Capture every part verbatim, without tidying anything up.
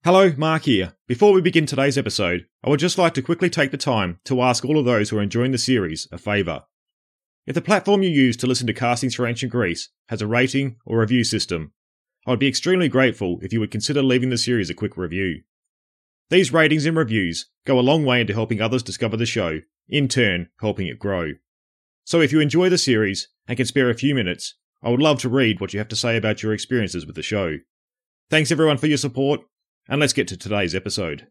Hello, Mark here. Before we begin today's episode, I would just like to quickly take the time to ask all of those who are enjoying the series a favour. If the platform you use to listen to Casting Through Ancient Greece has a rating or review system, I would be extremely grateful if you would consider leaving the series a quick review. These ratings and reviews go a long way into helping others discover the show, in turn helping it grow. So if you enjoy the series and can spare a few minutes, I would love to read what you have to say about your experiences with the show. Thanks everyone for your support, and let's get to today's episode.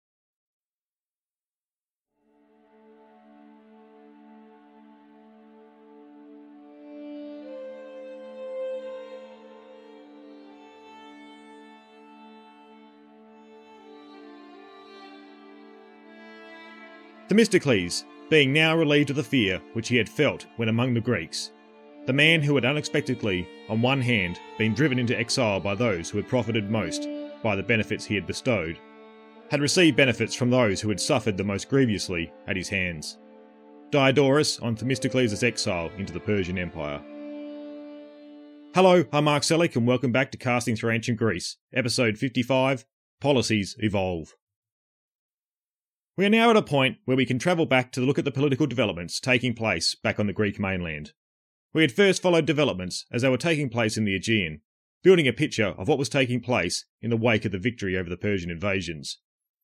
Themistocles, being now relieved of the fear which he had felt when among the Greeks, the man who had unexpectedly, on one hand, been driven into exile by those who had profited most by the benefits he had bestowed, had received benefits from those who had suffered the most grievously at his hands. Diodorus on Themistocles' exile into the Persian Empire. Hello, I'm Mark Selleck and welcome back to Casting Through Ancient Greece, episode fifty-five, Policies Evolve. We are now at a point where we can travel back to look at the political developments taking place back on the Greek mainland. We had first followed developments as they were taking place in the Aegean, building a picture of what was taking place in the wake of the victory over the Persian invasions.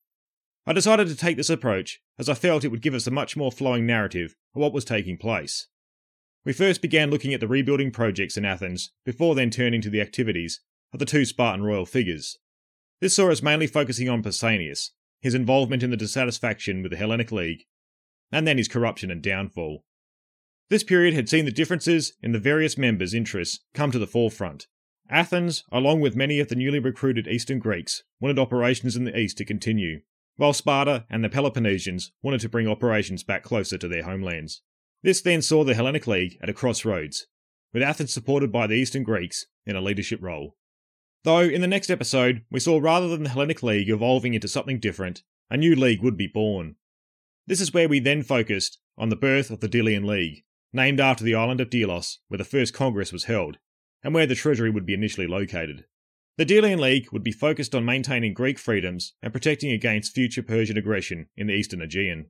I decided to take this approach as I felt it would give us a much more flowing narrative of what was taking place. We first began looking at the rebuilding projects in Athens before then turning to the activities of the two Spartan royal figures. This saw us mainly focusing on Pausanias, his involvement in the dissatisfaction with the Hellenic League, and then his corruption and downfall. This period had seen the differences in the various members' interests come to the forefront. Athens, along with many of the newly recruited Eastern Greeks, wanted operations in the east to continue, while Sparta and the Peloponnesians wanted to bring operations back closer to their homelands. This then saw the Hellenic League at a crossroads, with Athens supported by the Eastern Greeks in a leadership role. Though in the next episode, we saw rather than the Hellenic League evolving into something different, a new league would be born. This is where we then focused on the birth of the Delian League, named after the island of Delos, where the first Congress was held, and where the treasury would be initially located. The Delian League would be focused on maintaining Greek freedoms and protecting against future Persian aggression in the eastern Aegean.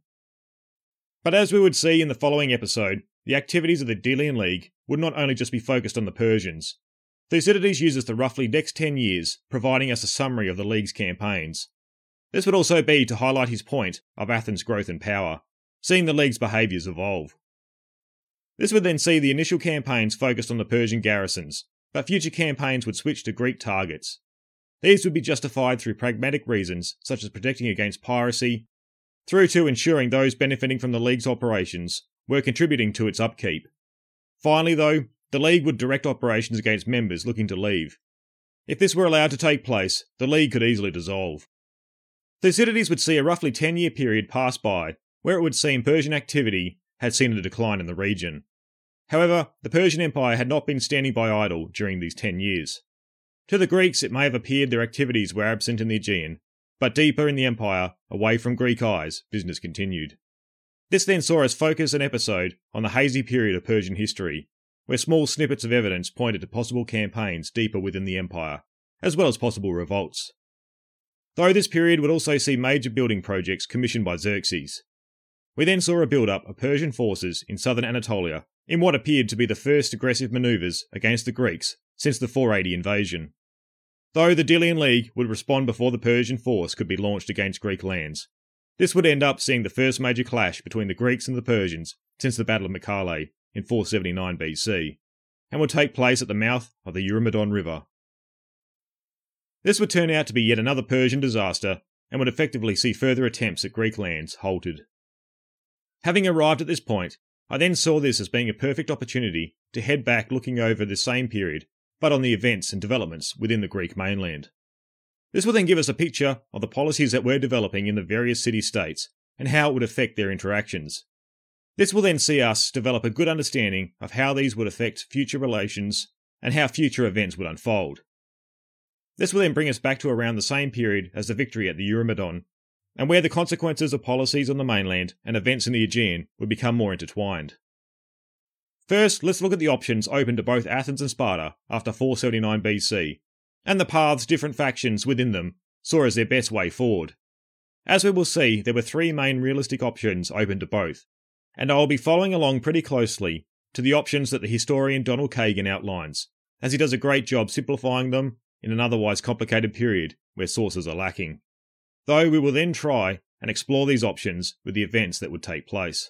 But as we would see in the following episode, the activities of the Delian League would not only just be focused on the Persians. Thucydides uses the roughly next ten years, providing us a summary of the League's campaigns. This would also be to highlight his point of Athens' growth and power, seeing the League's behaviours evolve. This would then see the initial campaigns focused on the Persian garrisons, but future campaigns would switch to Greek targets. These would be justified through pragmatic reasons, such as protecting against piracy, through to ensuring those benefiting from the League's operations were contributing to its upkeep. Finally, though, the League would direct operations against members looking to leave. If this were allowed to take place, the League could easily dissolve. Thucydides would see a roughly ten-year period pass by, where it would seem Persian activity had seen a decline in the region. However, the Persian Empire had not been standing by idle during these ten years. To the Greeks it may have appeared their activities were absent in the Aegean, but deeper in the empire, away from Greek eyes, business continued. This then saw us focus an episode on the hazy period of Persian history, where small snippets of evidence pointed to possible campaigns deeper within the empire, as well as possible revolts. Though this period would also see major building projects commissioned by Xerxes. We then saw a build-up of Persian forces in southern Anatolia in what appeared to be the first aggressive manoeuvres against the Greeks since the four eighty invasion. Though the Delian League would respond before the Persian force could be launched against Greek lands, this would end up seeing the first major clash between the Greeks and the Persians since the Battle of Mycale in four seventy-nine B C, and would take place at the mouth of the Eurymedon River. This would turn out to be yet another Persian disaster and would effectively see further attempts at Greek lands halted. Having arrived at this point, I then saw this as being a perfect opportunity to head back looking over the same period, but on the events and developments within the Greek mainland. This will then give us a picture of the policies that were developing in the various city-states and how it would affect their interactions. This will then see us develop a good understanding of how these would affect future relations and how future events would unfold. This will then bring us back to around the same period as the victory at the Eurymedon, and where the consequences of policies on the mainland and events in the Aegean would become more intertwined. First, let's look at the options open to both Athens and Sparta after four seventy-nine B C, and the paths different factions within them saw as their best way forward. As we will see, there were three main realistic options open to both, and I will be following along pretty closely to the options that the historian Donald Kagan outlines, as he does a great job simplifying them in an otherwise complicated period where sources are lacking. Though we will then try and explore these options with the events that would take place.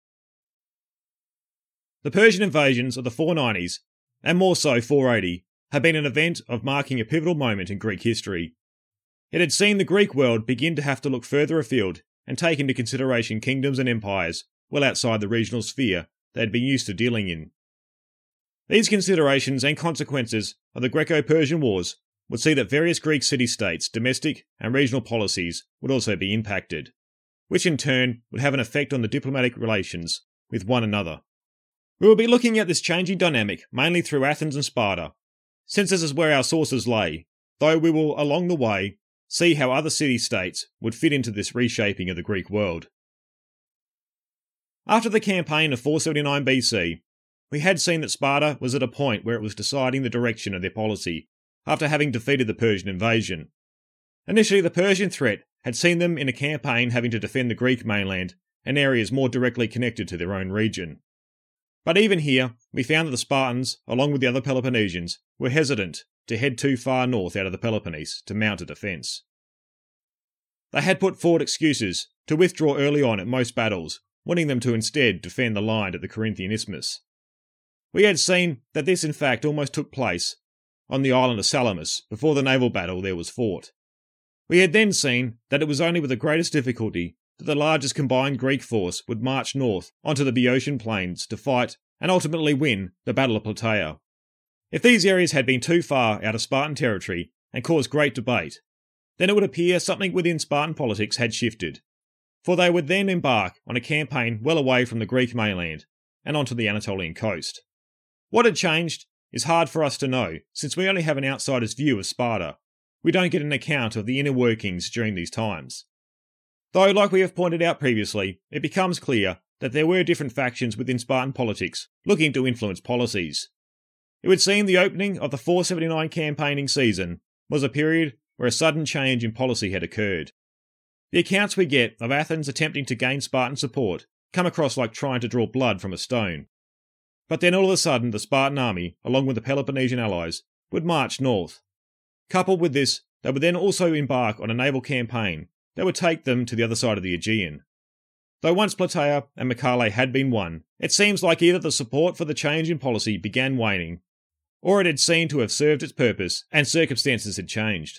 The Persian invasions of the four nineties, and more so four eighty, have been an event of marking a pivotal moment in Greek history. It had seen the Greek world begin to have to look further afield and take into consideration kingdoms and empires well outside the regional sphere they had been used to dealing in. These considerations and consequences of the Greco-Persian Wars would see that various Greek city-states' domestic and regional policies would also be impacted, which in turn would have an effect on the diplomatic relations with one another. We will be looking at this changing dynamic mainly through Athens and Sparta, since this is where our sources lay, though we will along the way see how other city-states would fit into this reshaping of the Greek world. After the campaign of four seventy-nine B C, we had seen that Sparta was at a point where it was deciding the direction of their policy after having defeated the Persian invasion. Initially, the Persian threat had seen them in a campaign having to defend the Greek mainland and areas more directly connected to their own region. But even here, we found that the Spartans, along with the other Peloponnesians, were hesitant to head too far north out of the Peloponnese to mount a defence. They had put forward excuses to withdraw early on at most battles, wanting them to instead defend the line at the Corinthian Isthmus. We had seen that this in fact almost took place on the island of Salamis before the naval battle there was fought. We had then seen that it was only with the greatest difficulty that the largest combined Greek force would march north onto the Boeotian plains to fight and ultimately win the Battle of Plataea. If these areas had been too far out of Spartan territory and caused great debate, then it would appear something within Spartan politics had shifted, for they would then embark on a campaign well away from the Greek mainland and onto the Anatolian coast. What had changed is hard for us to know, since we only have an outsider's view of Sparta. We don't get an account of the inner workings during these times. Though, like we have pointed out previously, it becomes clear that there were different factions within Spartan politics looking to influence policies. It would seem the opening of the four seventy-nine campaigning season was a period where a sudden change in policy had occurred. The accounts we get of Athens attempting to gain Spartan support come across like trying to draw blood from a stone. But then all of a sudden the Spartan army, along with the Peloponnesian allies, would march north. Coupled with this, they would then also embark on a naval campaign that would take them to the other side of the Aegean. Though once Plataea and Mycale had been won, it seems like either the support for the change in policy began waning, or it had seemed to have served its purpose and circumstances had changed.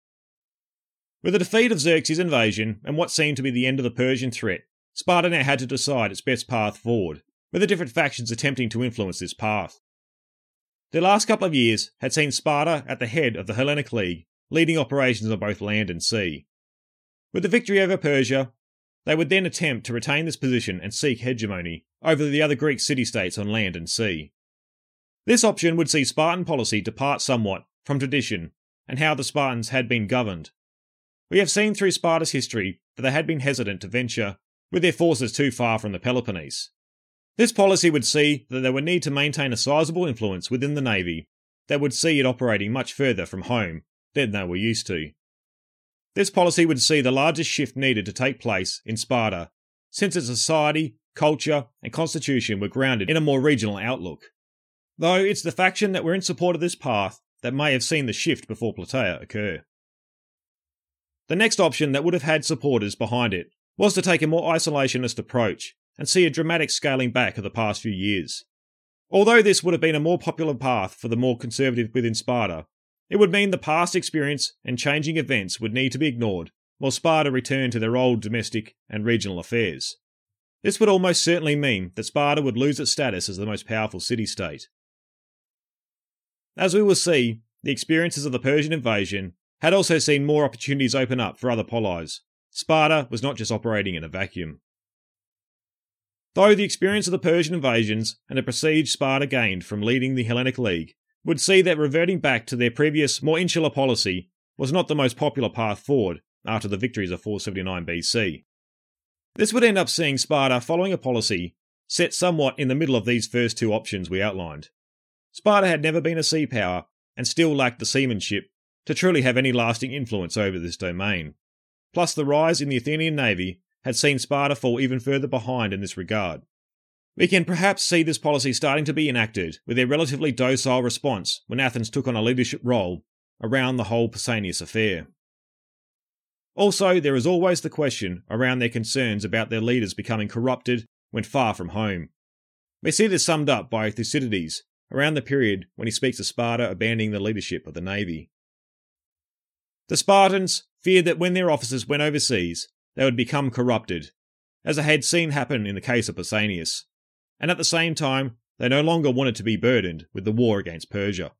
With the defeat of Xerxes' invasion and what seemed to be the end of the Persian threat, Sparta now had to decide its best path forward, with the different factions attempting to influence this path. The last couple of years had seen Sparta at the head of the Hellenic League, leading operations on both land and sea. With the victory over Persia, they would then attempt to retain this position and seek hegemony over the other Greek city-states on land and sea. This option would see Spartan policy depart somewhat from tradition and how the Spartans had been governed. We have seen through Sparta's history that they had been hesitant to venture with their forces too far from the Peloponnese. This policy would see that they would need to maintain a sizable influence within the navy that would see it operating much further from home than they were used to. This policy would see the largest shift needed to take place in Sparta, since its society, culture, and constitution were grounded in a more regional outlook. Though it's the faction that were in support of this path that may have seen the shift before Plataea occur. The next option that would have had supporters behind it was to take a more isolationist approach and see a dramatic scaling back of the past few years. Although this would have been a more popular path for the more conservative within Sparta, it would mean the past experience and changing events would need to be ignored while Sparta returned to their old domestic and regional affairs. This would almost certainly mean that Sparta would lose its status as the most powerful city-state. As we will see, the experiences of the Persian invasion had also seen more opportunities open up for other polis. Sparta was not just operating in a vacuum. Though the experience of the Persian invasions and the prestige Sparta gained from leading the Hellenic League would see that reverting back to their previous, more insular policy was not the most popular path forward after the victories of four seventy-nine B C. This would end up seeing Sparta following a policy set somewhat in the middle of these first two options we outlined. Sparta had never been a sea power and still lacked the seamanship to truly have any lasting influence over this domain. Plus, the rise in the Athenian navy had seen Sparta fall even further behind in this regard. We can perhaps see this policy starting to be enacted with their relatively docile response when Athens took on a leadership role around the whole Pausanias affair. Also, there is always the question around their concerns about their leaders becoming corrupted when far from home. We see this summed up by Thucydides around the period when he speaks of Sparta abandoning the leadership of the navy. The Spartans feared that when their officers went overseas, they would become corrupted, as I had seen happen in the case of Pausanias, and at the same time, they no longer wanted to be burdened with the war against Persia.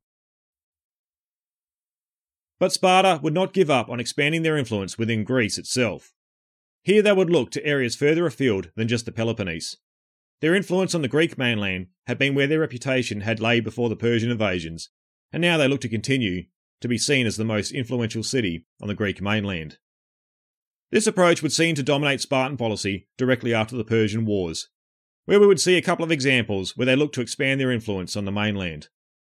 But Sparta would not give up on expanding their influence within Greece itself. Here they would look to areas further afield than just the Peloponnese. Their influence on the Greek mainland had been where their reputation had laid before the Persian invasions, and now they looked to continue to be seen as the most influential city on the Greek mainland. This approach would seem to dominate Spartan policy directly after the Persian Wars, where we would see a couple of examples where they looked to expand their influence on the mainland.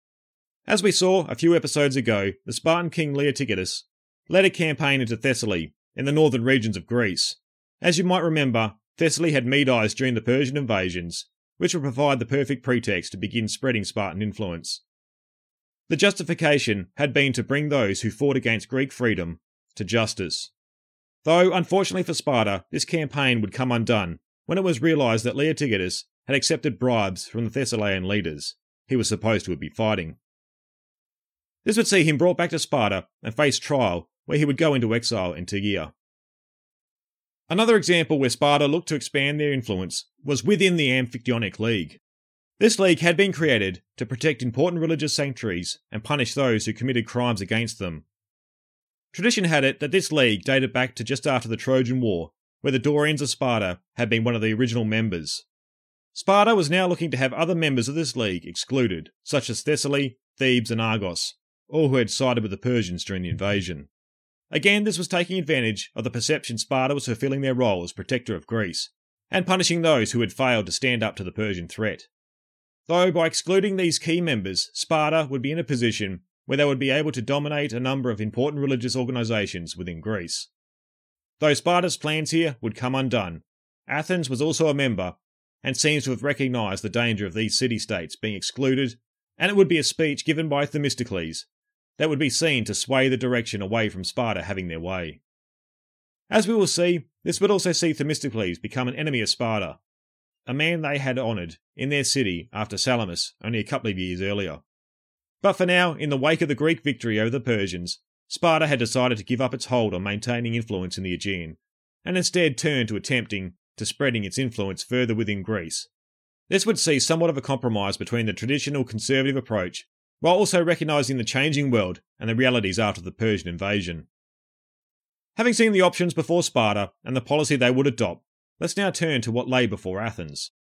As we saw a few episodes ago, the Spartan king Leotychidas led a campaign into Thessaly in the northern regions of Greece. As you might remember, Thessaly had Medes during the Persian invasions, which would provide the perfect pretext to begin spreading Spartan influence. The justification had been to bring those who fought against Greek freedom to justice. Though, unfortunately for Sparta, this campaign would come undone when it was realised that Leotychidas had accepted bribes from the Thessalian leaders he was supposed to be fighting. This would see him brought back to Sparta and face trial, where he would go into exile in Tegea. Another example where Sparta looked to expand their influence was within the Amphictyonic League. This league had been created to protect important religious sanctuaries and punish those who committed crimes against them. Tradition had it that this league dated back to just after the Trojan War, where the Dorians of Sparta had been one of the original members. Sparta was now looking to have other members of this league excluded, such as Thessaly, Thebes and Argos, all who had sided with the Persians during the invasion. Again, this was taking advantage of the perception Sparta was fulfilling their role as protector of Greece, and punishing those who had failed to stand up to the Persian threat. Though by excluding these key members, Sparta would be in a position where they would be able to dominate a number of important religious organisations within Greece. Though Sparta's plans here would come undone, Athens was also a member, and seems to have recognised the danger of these city-states being excluded, and it would be a speech given by Themistocles that would be seen to sway the direction away from Sparta having their way. As we will see, this would also see Themistocles become an enemy of Sparta, a man they had honoured in their city after Salamis only a couple of years earlier. But for now, in the wake of the Greek victory over the Persians, Sparta had decided to give up its hold on maintaining influence in the Aegean, and instead turn to attempting to spreading its influence further within Greece. This would see somewhat of a compromise between the traditional conservative approach, while also recognising the changing world and the realities after the Persian invasion. Having seen the options before Sparta and the policy they would adopt, let's now turn to what lay before Athens.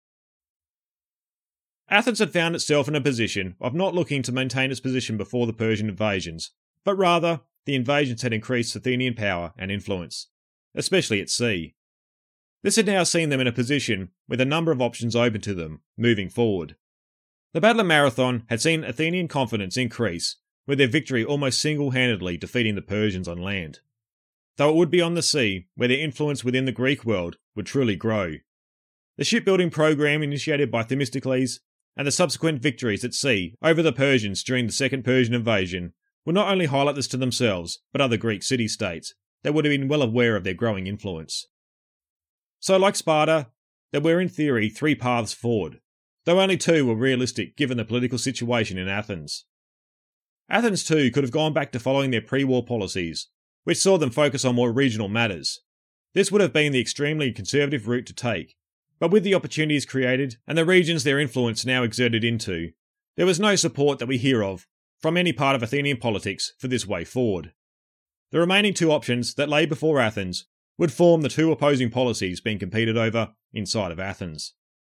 Athens had found itself in a position of not looking to maintain its position before the Persian invasions, but rather the invasions had increased Athenian power and influence, especially at sea. This had now seen them in a position with a number of options open to them moving forward. The Battle of Marathon had seen Athenian confidence increase, with their victory almost single-handedly defeating the Persians on land. Though it would be on the sea where their influence within the Greek world would truly grow. The shipbuilding program initiated by Themistocles and the subsequent victories at sea over the Persians during the Second Persian invasion would not only highlight this to themselves, but other Greek city-states that would have been well aware of their growing influence. So like Sparta, there were in theory three paths forward, though only two were realistic given the political situation in Athens. Athens too could have gone back to following their pre-war policies, which saw them focus on more regional matters. This would have been the extremely conservative route to take, but with the opportunities created and the regions their influence now exerted into, there was no support that we hear of from any part of Athenian politics for this way forward. The remaining two options that lay before Athens would form the two opposing policies being competed over inside of Athens.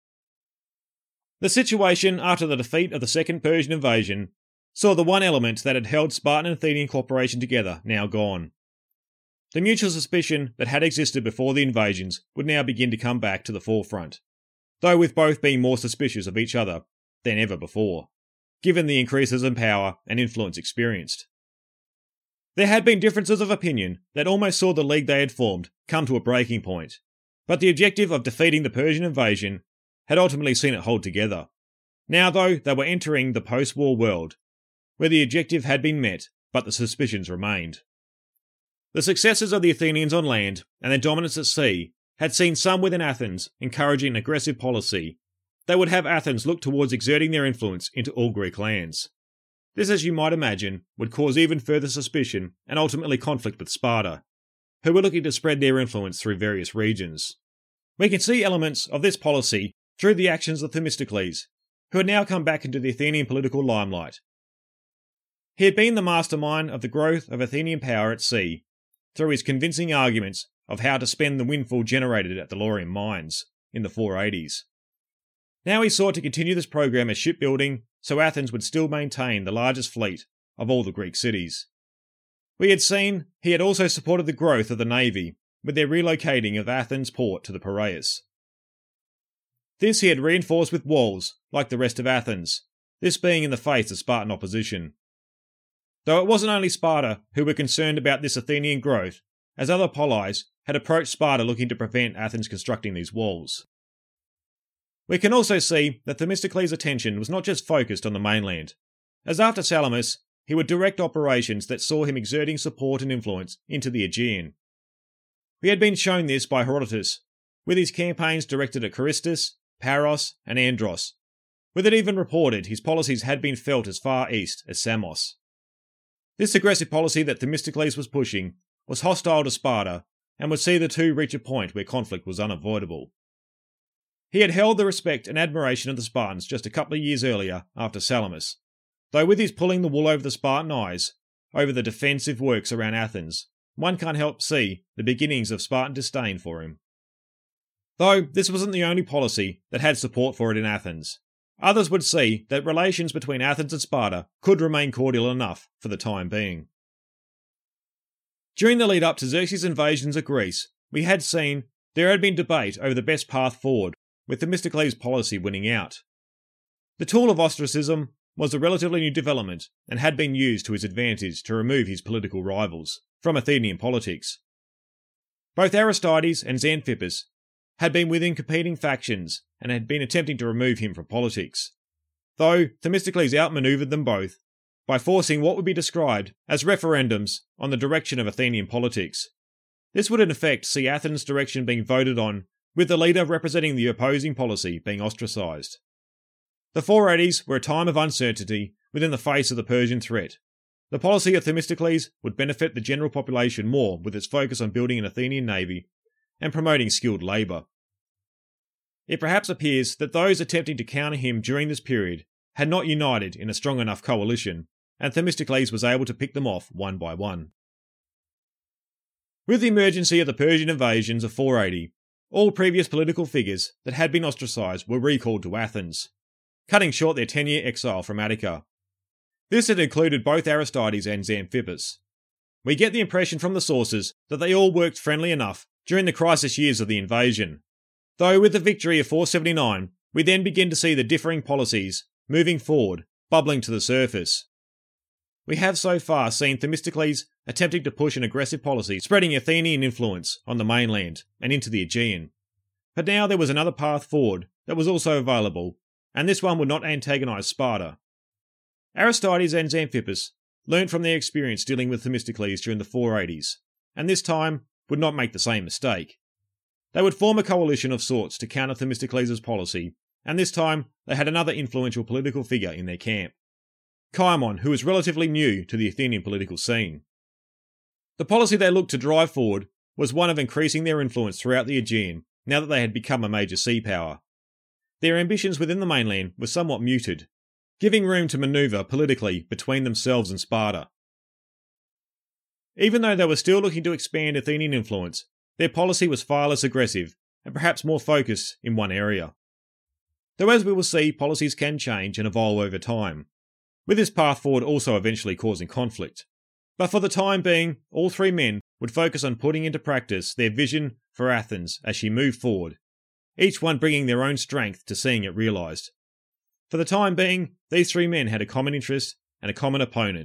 The situation after the defeat of the Second Persian invasion saw the one element that had held Spartan and Athenian cooperation together now gone. The mutual suspicion that had existed before the invasions would now begin to come back to the forefront, though with both being more suspicious of each other than ever before, given the increases in power and influence experienced. There had been differences of opinion that almost saw the league they had formed come to a breaking point, but the objective of defeating the Persian invasion had ultimately seen it hold together. Now, though, they were entering the post-war world, where the objective had been met, but the suspicions remained. The successes of the Athenians on land and their dominance at sea had seen some within Athens encouraging an aggressive policy that would have Athens look towards exerting their influence into all Greek lands. This, as you might imagine, would cause even further suspicion and ultimately conflict with Sparta, who were looking to spread their influence through various regions. We can see elements of this policy through the actions of Themistocles, who had now come back into the Athenian political limelight. He had been the mastermind of the growth of Athenian power at sea, through his convincing arguments of how to spend the windfall generated at the Laurium mines in the four eighties. Now he sought to continue this program as shipbuilding, so Athens would still maintain the largest fleet of all the Greek cities. We had seen he had also supported the growth of the navy, with their relocating of Athens port to the Piraeus. This he had reinforced with walls, like the rest of Athens, this being in the face of Spartan opposition. Though it wasn't only Sparta who were concerned about this Athenian growth, as other polis had approached Sparta looking to prevent Athens constructing these walls. We can also see that Themistocles' attention was not just focused on the mainland, as after Salamis, he would direct operations that saw him exerting support and influence into the Aegean. We had been shown this by Herodotus, with his campaigns directed at Carystus, Paros, and Andros, with it even reported his policies had been felt as far east as Samos. This aggressive policy that Themistocles was pushing was hostile to Sparta and would see the two reach a point where conflict was unavoidable. He had held the respect and admiration of the Spartans just a couple of years earlier after Salamis, though with his pulling the wool over the Spartan eyes, over the defensive works around Athens, one can't help see the beginnings of Spartan disdain for him. Though this wasn't the only policy that had support for it in Athens, others would see that relations between Athens and Sparta could remain cordial enough for the time being. During the lead up to Xerxes' invasions of Greece, we had seen there had been debate over the best path forward, with Themistocles' policy winning out. The tool of ostracism was a relatively new development and had been used to his advantage to remove his political rivals from Athenian politics. Both Aristides and Xanthippus had been within competing factions and had been attempting to remove him from politics, though Themistocles outmaneuvered them both by forcing what would be described as referendums on the direction of Athenian politics. This would in effect see Athens' direction being voted on, with the leader representing the opposing policy being ostracised. The four eighties were a time of uncertainty within the face of the Persian threat. The policy of Themistocles would benefit the general population more with its focus on building an Athenian navy and promoting skilled labour. It perhaps appears that those attempting to counter him during this period had not united in a strong enough coalition, and Themistocles was able to pick them off one by one. With the emergency of the Persian invasions of four eighty, all previous political figures that had been ostracised were recalled to Athens, cutting short their ten-year exile from Attica. This had included both Aristides and Xanthippus. We get the impression from the sources that they all worked friendly enough during the crisis years of the invasion, though with the victory of four seventy-nine, we then begin to see the differing policies moving forward, bubbling to the surface. We have so far seen Themistocles attempting to push an aggressive policy spreading Athenian influence on the mainland and into the Aegean. But now there was another path forward that was also available, and this one would not antagonise Sparta. Aristides and Xanthippus learnt from their experience dealing with Themistocles during the four eighties, and this time would not make the same mistake. They would form a coalition of sorts to counter Themistocles' policy, and this time they had another influential political figure in their camp, Cimon, who was relatively new to the Athenian political scene. The policy they looked to drive forward was one of increasing their influence throughout the Aegean now that they had become a major sea power. Their ambitions within the mainland were somewhat muted, giving room to manoeuvre politically between themselves and Sparta. Even though they were still looking to expand Athenian influence, their policy was far less aggressive and perhaps more focused in one area. Though as we will see, policies can change and evolve over time, with this path forward also eventually causing conflict. But for the time being, all three men would focus on putting into practice their vision for Athens as she moved forward, each one bringing their own strength to seeing it realised. For the time being, these three men had a common interest and a common opponent,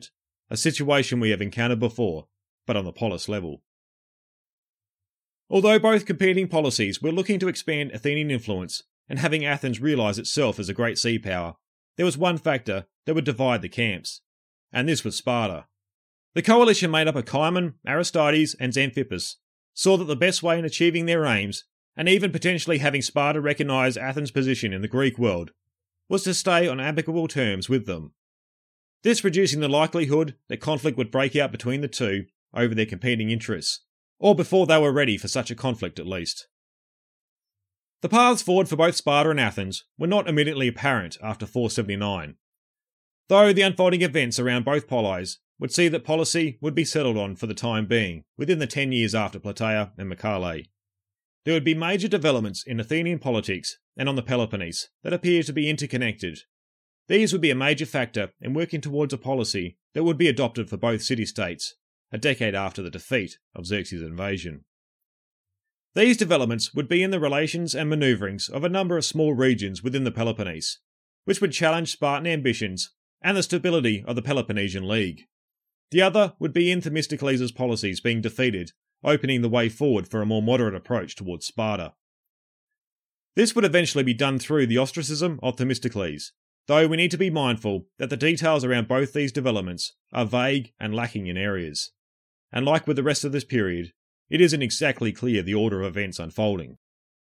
a situation we have encountered before, but on the polis level. Although both competing policies were looking to expand Athenian influence and having Athens realise itself as a great sea power, there was one factor that would divide the camps, and this was Sparta. The coalition made up of Cimon, Aristides and Xanthippus saw that the best way in achieving their aims, and even potentially having Sparta recognise Athens' position in the Greek world, was to stay on amicable terms with them. This reducing the likelihood that conflict would break out between the two over their competing interests, or before they were ready for such a conflict at least. The paths forward for both Sparta and Athens were not immediately apparent after four seventy-nine, though the unfolding events around both polis would see that policy would be settled on for the time being within the ten years after Plataea and Mycale. There would be major developments in Athenian politics and on the Peloponnese that appear to be interconnected. These would be a major factor in working towards a policy that would be adopted for both city-states, a decade after the defeat of Xerxes' invasion. These developments would be in the relations and manoeuvrings of a number of small regions within the Peloponnese, which would challenge Spartan ambitions and the stability of the Peloponnesian League. The other would be in Themistocles' policies being defeated, opening the way forward for a more moderate approach towards Sparta. This would eventually be done through the ostracism of Themistocles, though we need to be mindful that the details around both these developments are vague and lacking in areas. And like with the rest of this period, it isn't exactly clear the order of events unfolding.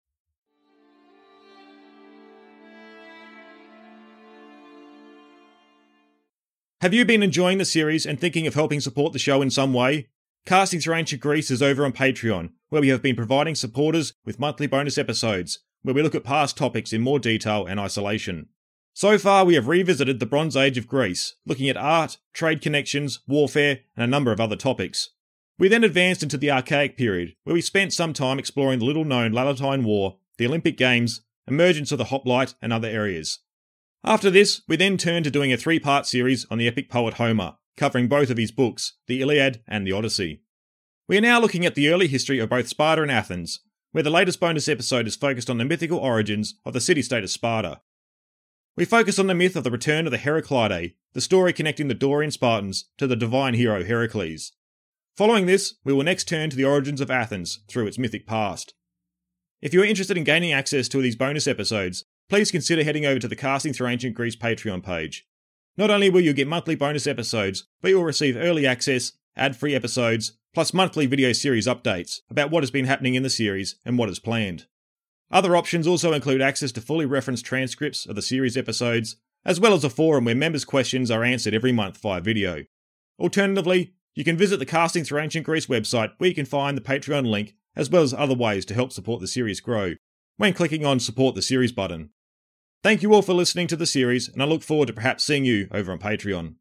Have you been enjoying the series and thinking of helping support the show in some way? Casting Through Ancient Greece is over on Patreon, where we have been providing supporters with monthly bonus episodes, where we look at past topics in more detail and isolation. So far, we have revisited the Bronze Age of Greece, looking at art, trade connections, warfare, and a number of other topics. We then advanced into the Archaic period, where we spent some time exploring the little-known Lalatine War, the Olympic Games, emergence of the hoplite, and other areas. After this, we then turned to doing a three-part series on the epic poet Homer, covering both of his books, the Iliad and the Odyssey. We are now looking at the early history of both Sparta and Athens, where the latest bonus episode is focused on the mythical origins of the city-state of Sparta. We focus on the myth of the return of the Heraclidae, the story connecting the Dorian Spartans to the divine hero Heracles. Following this, we will next turn to the origins of Athens through its mythic past. If you are interested in gaining access to these bonus episodes, please consider heading over to the Casting Through Ancient Greece Patreon page. Not only will you get monthly bonus episodes, but you will receive early access, ad-free episodes, plus monthly video series updates about what has been happening in the series and what is planned. Other options also include access to fully referenced transcripts of the series episodes, as well as a forum where members' questions are answered every month via video. Alternatively, you can visit the Casting Through Ancient Greece website where you can find the Patreon link, as well as other ways to help support the series grow, when clicking on Support the Series button. Thank you all for listening to the series, and I look forward to perhaps seeing you over on Patreon.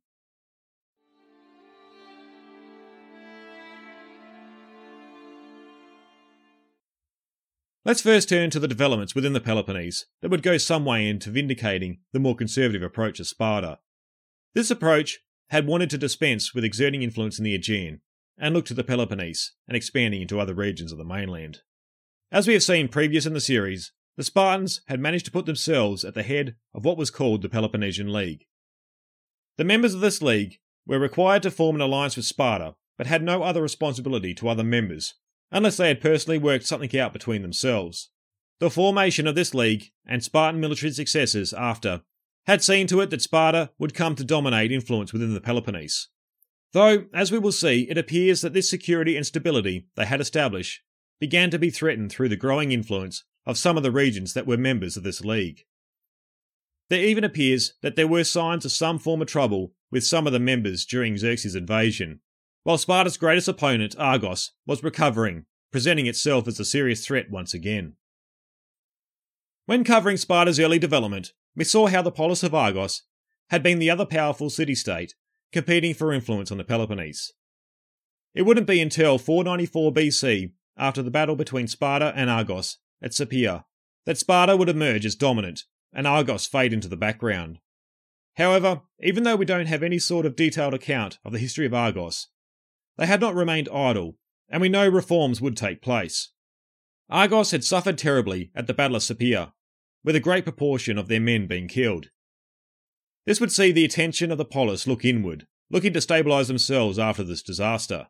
Let's first turn to the developments within the Peloponnese that would go some way into vindicating the more conservative approach of Sparta. This approach had wanted to dispense with exerting influence in the Aegean, and look to the Peloponnese and expanding into other regions of the mainland. As we have seen previous in the series, the Spartans had managed to put themselves at the head of what was called the Peloponnesian League. The members of this league were required to form an alliance with Sparta, but had no other responsibility to other members, unless they had personally worked something out between themselves. The formation of this league, and Spartan military successes after, had seen to it that Sparta would come to dominate influence within the Peloponnese. Though, as we will see, it appears that this security and stability they had established began to be threatened through the growing influence of some of the regions that were members of this league. There even appears that there were signs of some form of trouble with some of the members during Xerxes' invasion, while Sparta's greatest opponent, Argos, was recovering, presenting itself as a serious threat once again. When covering Sparta's early development, we saw how the polis of Argos had been the other powerful city-state competing for influence on the Peloponnese. It wouldn't be until four ninety-four B C, after the battle between Sparta and Argos at Sapia, that Sparta would emerge as dominant and Argos fade into the background. However, even though we don't have any sort of detailed account of the history of Argos, they had not remained idle, and we know reforms would take place. Argos had suffered terribly at the Battle of Sapia, with a great proportion of their men being killed. This would see the attention of the polis look inward, looking to stabilise themselves after this disaster.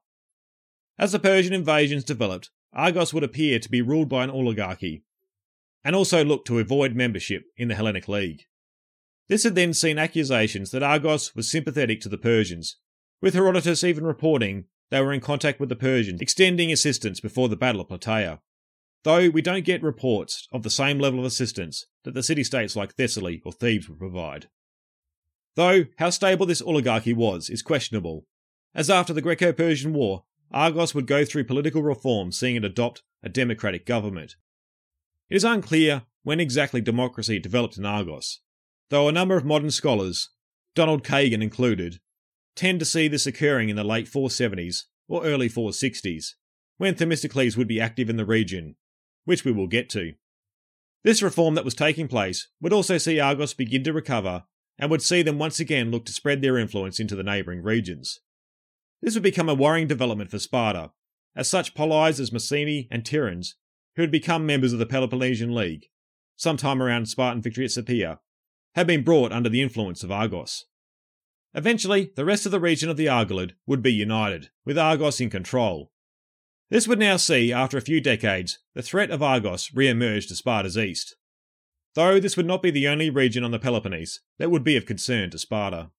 As the Persian invasions developed, Argos would appear to be ruled by an oligarchy, and also looked to avoid membership in the Hellenic League. This had then seen accusations that Argos was sympathetic to the Persians, with Herodotus even reporting they were in contact with the Persians, extending assistance before the Battle of Plataea, though we don't get reports of the same level of assistance that the city-states like Thessaly or Thebes would provide. Though how stable this oligarchy was is questionable, as after the Greco-Persian War, Argos would go through political reforms seeing it adopt a democratic government. It is unclear when exactly democracy developed in Argos, though a number of modern scholars, Donald Kagan included, tend to see this occurring in the late four seventies or early four sixties, when Themistocles would be active in the region, which we will get to. This reform that was taking place would also see Argos begin to recover and would see them once again look to spread their influence into the neighbouring regions. This would become a worrying development for Sparta, as such polys as Mycenae and Tiryns, who had become members of the Peloponnesian League, sometime around Spartan victory at Sapphia, had been brought under the influence of Argos. Eventually, the rest of the region of the Argolid would be united, with Argos in control. This would now see, after a few decades, the threat of Argos re-emerge to Sparta's east, though this would not be the only region on the Peloponnese that would be of concern to Sparta.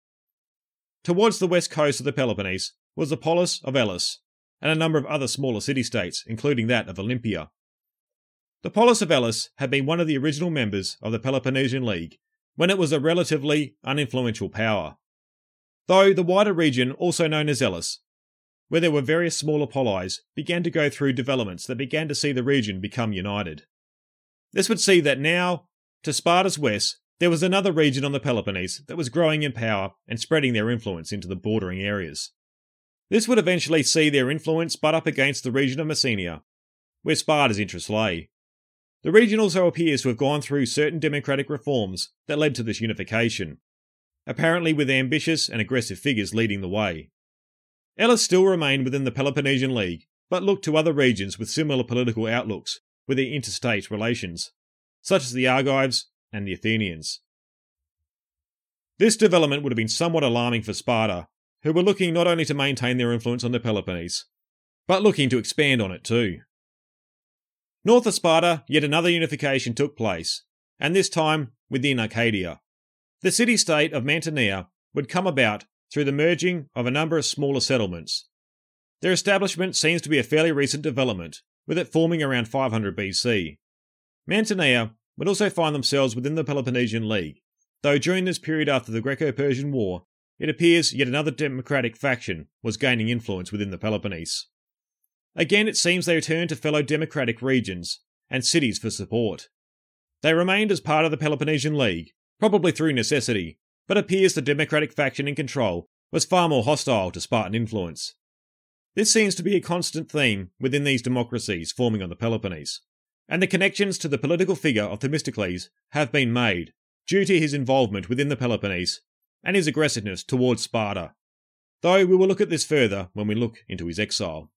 Towards the west coast of the Peloponnese was the polis of Elis, and a number of other smaller city-states, including that of Olympia. The polis of Elis had been one of the original members of the Peloponnesian League when it was a relatively uninfluential power, though the wider region, also known as Elis, where there were various smaller polis, began to go through developments that began to see the region become united. This would see that now, to Sparta's west, there was another region on the Peloponnese that was growing in power and spreading their influence into the bordering areas. This would eventually see their influence butt up against the region of Messenia, where Sparta's interests lay. The region also appears to have gone through certain democratic reforms that led to this unification, apparently with ambitious and aggressive figures leading the way. Elis still remained within the Peloponnesian League, but looked to other regions with similar political outlooks with their interstate relations, such as the Argives and the Athenians. This development would have been somewhat alarming for Sparta, who were looking not only to maintain their influence on the Peloponnese, but looking to expand on it too. North of Sparta, yet another unification took place, and this time within Arcadia. The city-state of Mantinea would come about through the merging of a number of smaller settlements. Their establishment seems to be a fairly recent development, with it forming around five hundred B C. Mantinea would also find themselves within the Peloponnesian League, though during this period after the Greco-Persian War, it appears yet another democratic faction was gaining influence within the Peloponnese. Again, it seems they returned to fellow democratic regions and cities for support. They remained as part of the Peloponnesian League, probably through necessity, but appears the democratic faction in control was far more hostile to Spartan influence. This seems to be a constant theme within these democracies forming on the Peloponnese, and the connections to the political figure of Themistocles have been made due to his involvement within the Peloponnese and his aggressiveness towards Sparta, though we will look at this further when we look into his exile.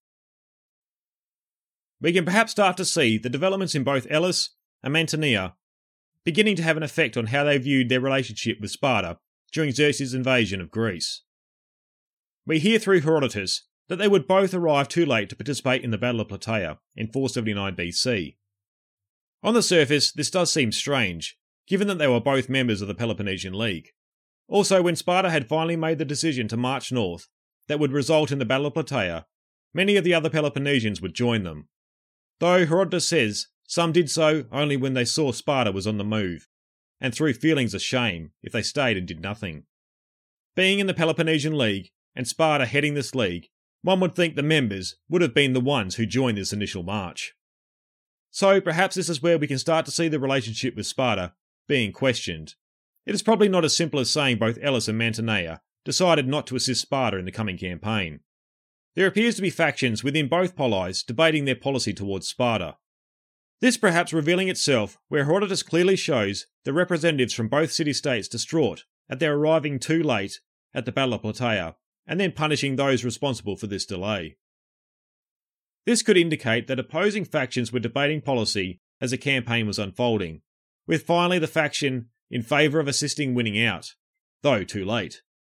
We can perhaps start to see the developments in both Elis and Mantinea beginning to have an effect on how they viewed their relationship with Sparta during Xerxes' invasion of Greece. We hear through Herodotus that they would both arrive too late to participate in the Battle of Plataea in four seventy-nine B C. On the surface, this does seem strange, given that they were both members of the Peloponnesian League. Also, when Sparta had finally made the decision to march north that would result in the Battle of Plataea, many of the other Peloponnesians would join them, though Herodotus says some did so only when they saw Sparta was on the move, and through feelings of shame if they stayed and did nothing. Being in the Peloponnesian League, and Sparta heading this league, one would think the members would have been the ones who joined this initial march. So perhaps this is where we can start to see the relationship with Sparta being questioned. It is probably not as simple as saying both Elis and Mantinea decided not to assist Sparta in the coming campaign. There appears to be factions within both polis debating their policy towards Sparta. This perhaps revealing itself where Herodotus clearly shows the representatives from both city-states distraught at their arriving too late at the Battle of Plataea, and then punishing those responsible for this delay. This could indicate that opposing factions were debating policy as the campaign was unfolding, with finally the faction in favour of assisting winning out, though too late.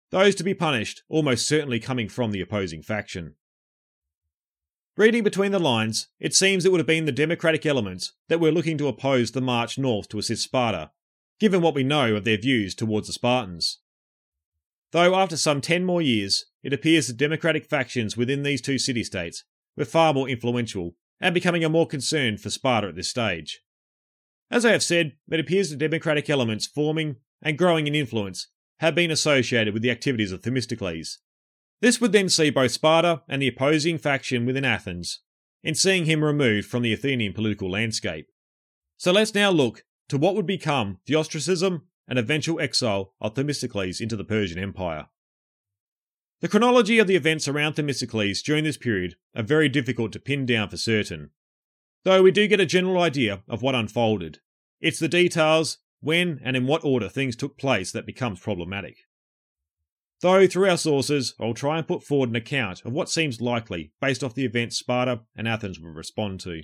those to be punished almost certainly coming from the opposing faction. Reading between the lines, it seems it would have been the democratic elements that were looking to oppose the march north to assist Sparta, given what we know of their views towards the Spartans. Though after some ten more years, it appears the democratic factions within these two city-states were far more influential and becoming a more concern for Sparta at this stage. As I have said, it appears the democratic elements forming and growing in influence have been associated with the activities of Themistocles. This would then see both Sparta and the opposing faction within Athens in seeing him removed from the Athenian political landscape. So let's now look to what would become the ostracism and eventual exile of Themistocles into the Persian Empire. The chronology of the events around Themistocles during this period are very difficult to pin down for certain, though we do get a general idea of what unfolded. It's the details, when and in what order things took place, that becomes problematic. Though through our sources, I'll try and put forward an account of what seems likely based off the events Sparta and Athens would respond to.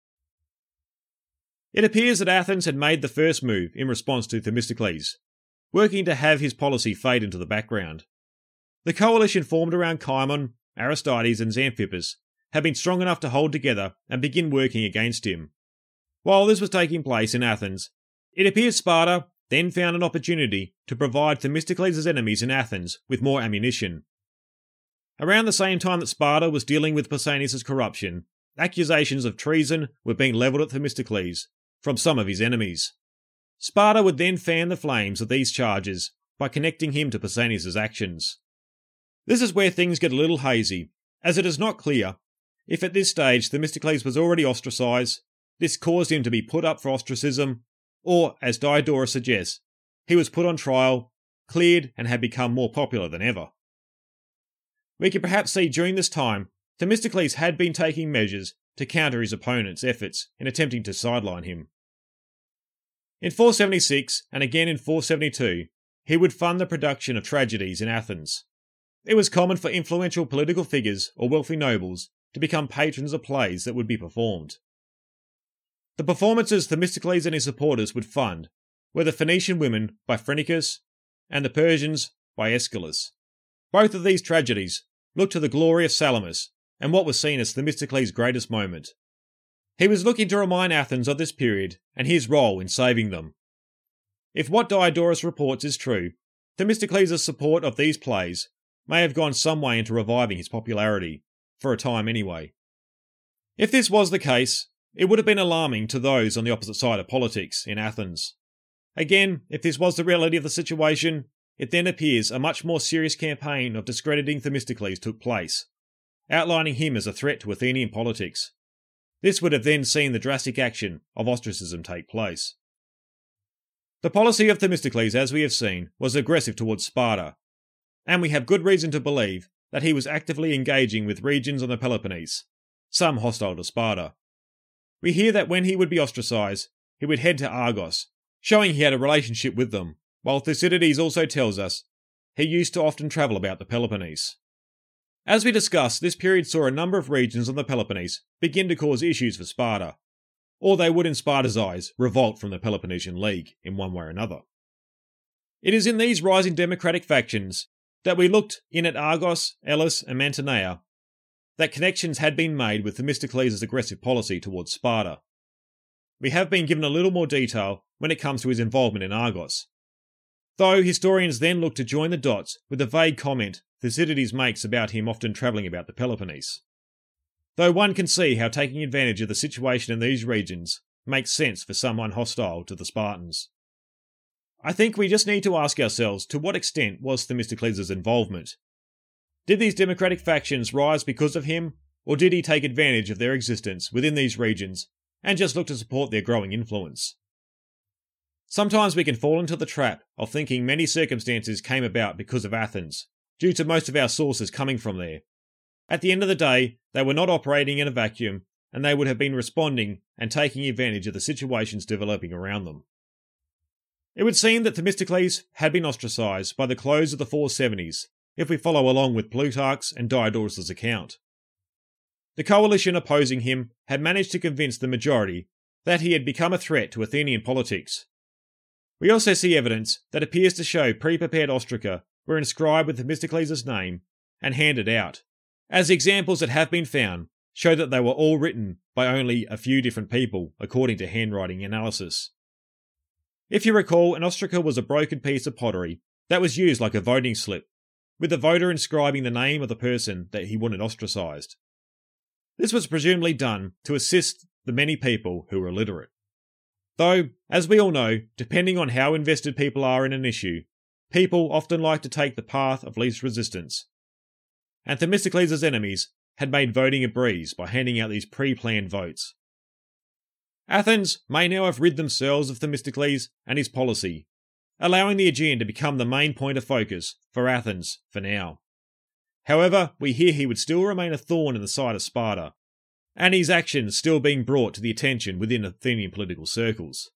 It appears that Athens had made the first move in response to Themistocles, working to have his policy fade into the background. The coalition formed around Cimon, Aristides and Xanthippus had been strong enough to hold together and begin working against him. While this was taking place in Athens, it appears Sparta then found an opportunity to provide Themistocles' enemies in Athens with more ammunition. Around the same time that Sparta was dealing with Pausanias' corruption, accusations of treason were being levelled at Themistocles from some of his enemies. Sparta would then fan the flames of these charges by connecting him to Pausanias' actions. This is where things get a little hazy, as it is not clear if at this stage Themistocles was already ostracised, this caused him to be put up for ostracism, or, as Diodorus suggests, he was put on trial, cleared, and had become more popular than ever. We can perhaps see during this time Themistocles had been taking measures to counter his opponent's efforts in attempting to sideline him. In four seventy-six, and again in four seventy-two, he would fund the production of tragedies in Athens. It was common for influential political figures or wealthy nobles to become patrons of plays that would be performed. The performances Themistocles and his supporters would fund were the Phoenician Women by Phrynichus and the Persians by Aeschylus. Both of these tragedies looked to the glory of Salamis and what was seen as Themistocles' greatest moment. He was looking to remind Athens of this period and his role in saving them. If what Diodorus reports is true, Themistocles' support of these plays may have gone some way into reviving his popularity, for a time anyway. If this was the case, it would have been alarming to those on the opposite side of politics in Athens. Again, if this was the reality of the situation, it then appears a much more serious campaign of discrediting Themistocles took place, outlining him as a threat to Athenian politics. This would have then seen the drastic action of ostracism take place. The policy of Themistocles, as we have seen, was aggressive towards Sparta, and we have good reason to believe that he was actively engaging with regions on the Peloponnese, some hostile to Sparta. We hear that when he would be ostracised, he would head to Argos, showing he had a relationship with them, while Thucydides also tells us he used to often travel about the Peloponnese. As we discussed, this period saw a number of regions on the Peloponnese begin to cause issues for Sparta, or they would in Sparta's eyes revolt from the Peloponnesian League in one way or another. It is in these rising democratic factions that we looked in at Argos, Elis and Mantinea that connections had been made with Themistocles' aggressive policy towards Sparta. We have been given a little more detail when it comes to his involvement in Argos, though historians then look to join the dots with the vague comment Thucydides makes about him often travelling about the Peloponnese. Though one can see how taking advantage of the situation in these regions makes sense for someone hostile to the Spartans. I think we just need to ask ourselves to what extent was Themistocles' involvement. Did these democratic factions rise because of him, or did he take advantage of their existence within these regions and just look to support their growing influence? Sometimes we can fall into the trap of thinking many circumstances came about because of Athens, due to most of our sources coming from there. At the end of the day, they were not operating in a vacuum, and they would have been responding and taking advantage of the situations developing around them. It would seem that Themistocles had been ostracised by the close of the four seventies, if we follow along with Plutarch's and Diodorus' account. The coalition opposing him had managed to convince the majority that he had become a threat to Athenian politics. We also see evidence that appears to show pre-prepared ostraca were inscribed with Themistocles' name and handed out, as the examples that have been found show that they were all written by only a few different people according to handwriting analysis. If you recall, an ostraca was a broken piece of pottery that was used like a voting slip, with the voter inscribing the name of the person that he wanted ostracised. This was presumably done to assist the many people who were illiterate. Though, as we all know, depending on how invested people are in an issue, people often like to take the path of least resistance. And Themistocles' enemies had made voting a breeze by handing out these pre-planned votes. Athens may now have rid themselves of Themistocles and his policy, allowing the Aegean to become the main point of focus for Athens for now. However, we hear he would still remain a thorn in the side of Sparta, and his actions still being brought to the attention within Athenian political circles.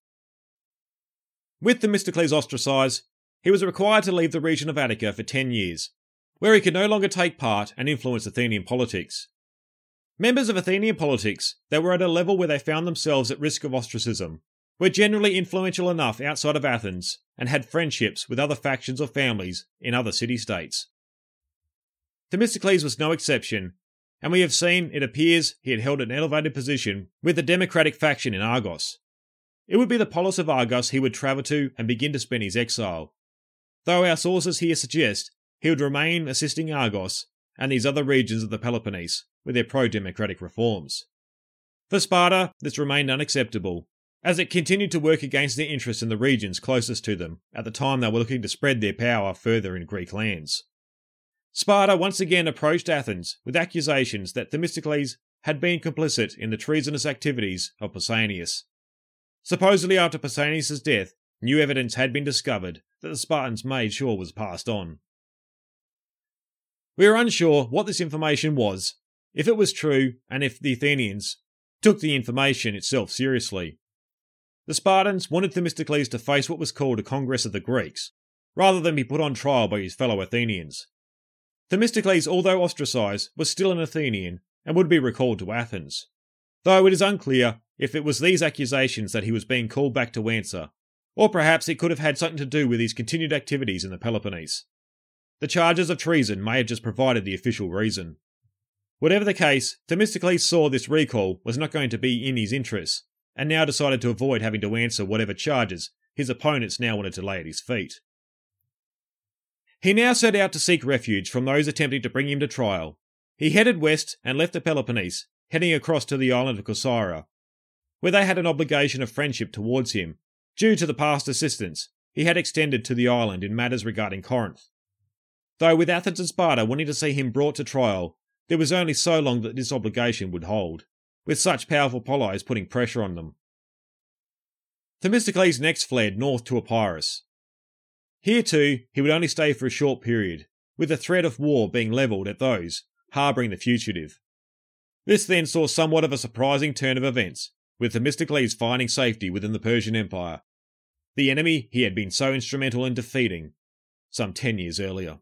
With Themistocles ostracised, he was required to leave the region of Attica for ten years, where he could no longer take part and influence Athenian politics. Members of Athenian politics that were at a level where they found themselves at risk of ostracism were generally influential enough outside of Athens and had friendships with other factions or families in other city-states. Themistocles was no exception, and we have seen it appears he had held an elevated position with the democratic faction in Argos. It would be the polis of Argos he would travel to and begin to spend his exile, though our sources here suggest he would remain assisting Argos and these other regions of the Peloponnese with their pro-democratic reforms. For Sparta, this remained unacceptable, as it continued to work against their interests in the regions closest to them at the time they were looking to spread their power further in Greek lands. Sparta once again approached Athens with accusations that Themistocles had been complicit in the treasonous activities of Pausanias. Supposedly after Pausanias' death, new evidence had been discovered that the Spartans made sure was passed on. We are unsure what this information was, if it was true, and if the Athenians took the information itself seriously. The Spartans wanted Themistocles to face what was called a Congress of the Greeks, rather than be put on trial by his fellow Athenians. Themistocles, although ostracised, was still an Athenian and would be recalled to Athens, though it is unclear if it was these accusations that he was being called back to answer, or perhaps it could have had something to do with his continued activities in the Peloponnese. The charges of treason may have just provided the official reason. Whatever the case, Themistocles saw this recall was not going to be in his interests, and now decided to avoid having to answer whatever charges his opponents now wanted to lay at his feet. He now set out to seek refuge from those attempting to bring him to trial. He headed west and left the Peloponnese, heading across to the island of Corcyra, where they had an obligation of friendship towards him, due to the past assistance he had extended to the island in matters regarding Corinth. Though with Athens and Sparta wanting to see him brought to trial, there was only so long that this obligation would hold, with such powerful polys putting pressure on them. Themistocles next fled north to Epirus. Here too, he would only stay for a short period, with the threat of war being levelled at those harbouring the fugitive. This then saw somewhat of a surprising turn of events, with Themistocles finding safety within the Persian Empire, the enemy he had been so instrumental in defeating some ten years earlier.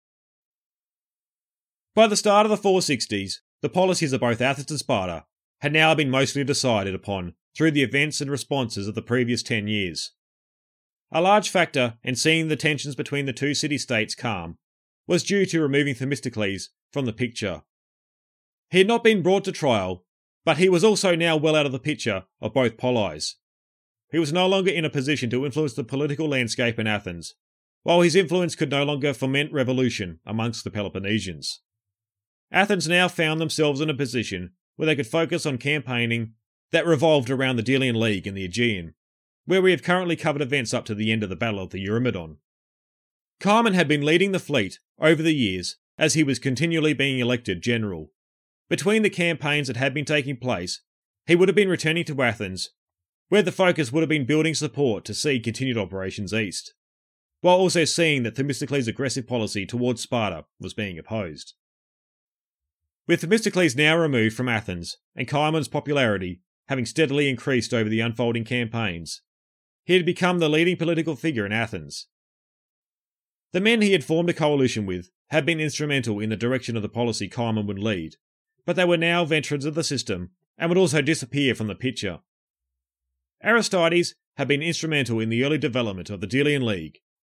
By the start of the four sixties, the policies of both Athens and Sparta had now been mostly decided upon through the events and responses of the previous ten years. A large factor in seeing the tensions between the two city-states calm was due to removing Themistocles from the picture. He had not been brought to trial, but he was also now well out of the picture of both polys. He was no longer in a position to influence the political landscape in Athens, while his influence could no longer foment revolution amongst the Peloponnesians. Athens now found themselves in a position where they could focus on campaigning that revolved around the Delian League and the Aegean, where we have currently covered events up to the end of the Battle of the Eurymedon. Cimon had been leading the fleet over the years as he was continually being elected general. Between the campaigns that had been taking place, he would have been returning to Athens, where the focus would have been building support to see continued operations east, while also seeing that Themistocles' aggressive policy towards Sparta was being opposed. With Themistocles now removed from Athens, and Cimon's popularity having steadily increased over the unfolding campaigns, he had become the leading political figure in Athens. The men he had formed a coalition with had been instrumental in the direction of the policy Cimon would lead, but they were now veterans of the system and would also disappear from the picture. Aristides had been instrumental in the early development of the Delian League,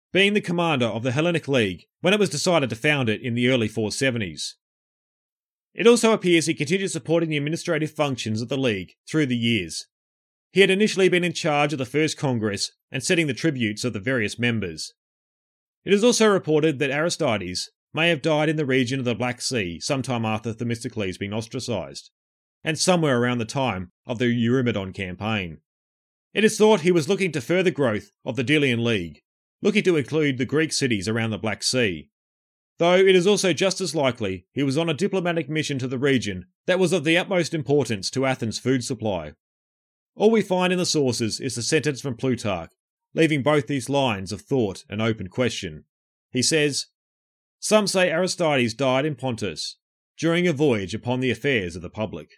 being the commander of the Hellenic League when it was decided to found it in the early four seventies. It also appears he continued supporting the administrative functions of the League through the years. He had initially been in charge of the First Congress and setting the tributes of the various members. It is also reported that Aristides may have died in the region of the Black Sea sometime after Themistocles being ostracised, and somewhere around the time of the Eurymedon campaign. It is thought he was looking to further growth of the Delian League, looking to include the Greek cities around the Black Sea, though it is also just as likely he was on a diplomatic mission to the region that was of the utmost importance to Athens' food supply. All we find in the sources is the sentence from Plutarch, leaving both these lines of thought an open question. He says, "Some say Aristides died in Pontus, during a voyage upon the affairs of the public."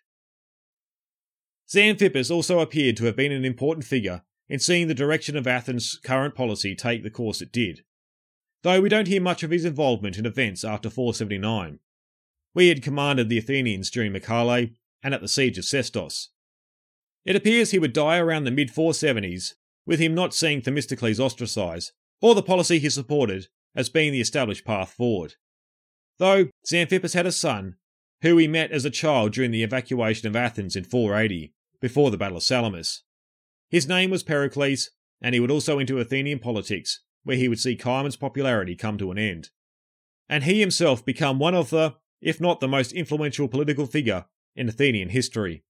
Xanthippus also appeared to have been an important figure in seeing the direction of Athens' current policy take the course it did, though we don't hear much of his involvement in events after four seventy-nine. We had commanded the Athenians during Mycale and at the siege of Sestos. It appears he would die around the mid four seventies, with him not seeing Themistocles ostracised, or the policy he supported as being the established path forward. Though Xanthippus had a son, who he met as a child during the evacuation of Athens in four eighty, before the Battle of Salamis. His name was Pericles, and he would also enter Athenian politics, where he would see Cimon's popularity come to an end, and he himself become one of the, if not the most influential political figure in Athenian history.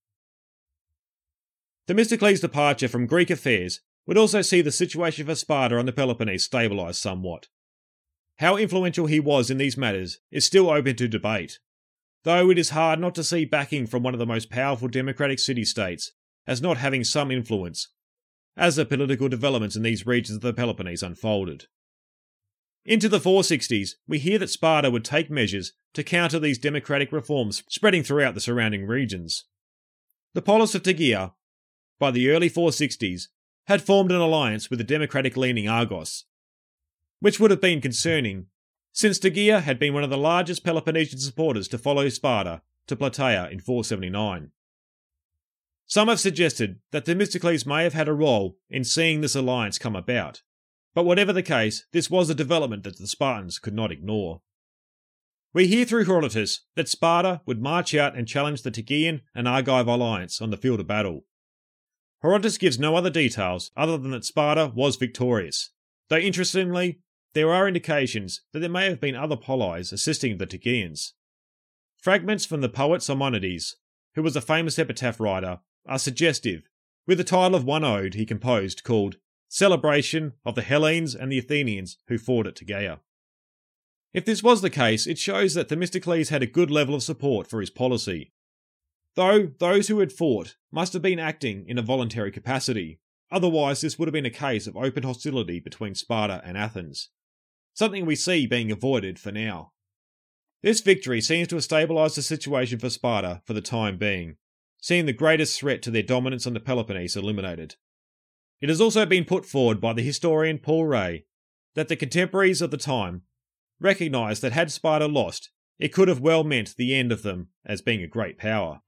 Themistocles' departure from Greek affairs would also see the situation for Sparta on the Peloponnese stabilise somewhat. How influential he was in these matters is still open to debate, though it is hard not to see backing from one of the most powerful democratic city-states as not having some influence, as the political developments in these regions of the Peloponnese unfolded. Into the four sixties, we hear that Sparta would take measures to counter these democratic reforms spreading throughout the surrounding regions. The polis of Tegea, by the early four sixties, had formed an alliance with the democratic-leaning Argos, which would have been concerning, since Tegea had been one of the largest Peloponnesian supporters to follow Sparta to Plataea in four seventy-nine. Some have suggested that Themistocles may have had a role in seeing this alliance come about, but whatever the case, this was a development that the Spartans could not ignore. We hear through Herodotus that Sparta would march out and challenge the Tegean and Argive alliance on the field of battle. Herodotus gives no other details other than that Sparta was victorious, though interestingly, there are indications that there may have been other polis assisting the Tegeans. Fragments from the poet Simonides, who was a famous epitaph writer, are suggestive, with the title of one ode he composed called Celebration of the Hellenes and the Athenians who fought at Tegea. If this was the case, it shows that Themistocles had a good level of support for his policy, though those who had fought must have been acting in a voluntary capacity, otherwise this would have been a case of open hostility between Sparta and Athens, something we see being avoided for now. This victory seems to have stabilised the situation for Sparta for the time being, seeing the greatest threat to their dominance on the Peloponnese eliminated. It has also been put forward by the historian Paul Ray that the contemporaries of the time recognised that had Sparta lost, it could have well meant the end of them as being a great power.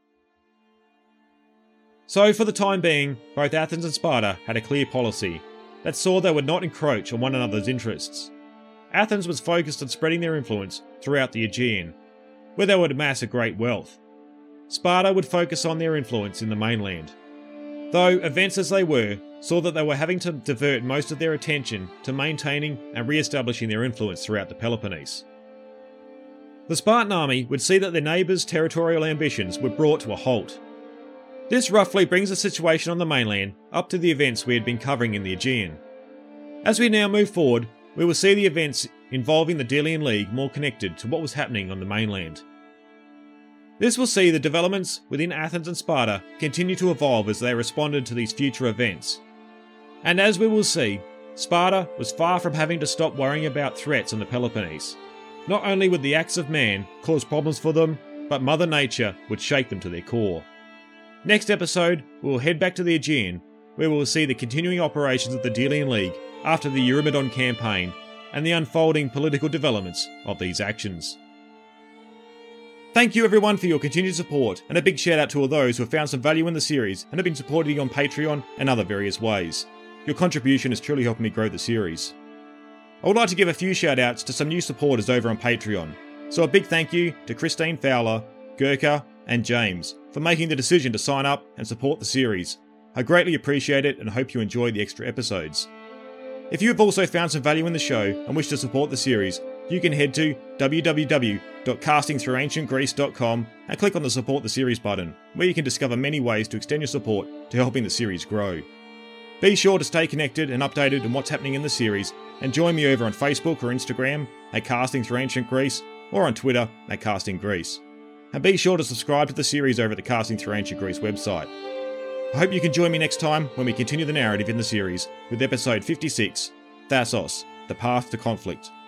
So for the time being, both Athens and Sparta had a clear policy that saw they would not encroach on one another's interests. Athens was focused on spreading their influence throughout the Aegean, where they would amass a great wealth. Sparta would focus on their influence in the mainland, though events as they were saw that they were having to divert most of their attention to maintaining and re-establishing their influence throughout the Peloponnese. The Spartan army would see that their neighbours' territorial ambitions were brought to a halt. This roughly brings the situation on the mainland up to the events we had been covering in the Aegean. As we now move forward, we will see the events involving the Delian League more connected to what was happening on the mainland. This will see the developments within Athens and Sparta continue to evolve as they responded to these future events. And as we will see, Sparta was far from having to stop worrying about threats on the Peloponnese. Not only would the acts of man cause problems for them, but Mother Nature would shake them to their core. Next episode, we will head back to the Aegean, where we will see the continuing operations of the Delian League after the Eurymedon campaign and the unfolding political developments of these actions. Thank you everyone for your continued support, and a big shout out to all those who have found some value in the series and have been supporting on Patreon and other various ways. Your contribution has truly helped me grow the series. I would like to give a few shout outs to some new supporters over on Patreon. So a big thank you to Christine Fowler, Gurkha, and James for making the decision to sign up and support the series. I greatly appreciate it and hope you enjoy the extra episodes. If you have also found some value in the show and wish to support the series, you can head to w w w dot casting through ancient greece dot com and click on the Support the Series button, where you can discover many ways to extend your support to helping the series grow. Be sure to stay connected and updated on what's happening in the series, and join me over on Facebook or Instagram at Casting Through Ancient Greece, or on Twitter at Casting Greece. And be sure to subscribe to the series over at the Casting Through Ancient Greece website. I hope you can join me next time when we continue the narrative in the series with episode fifty-six, Thassos, The Path to Conflict.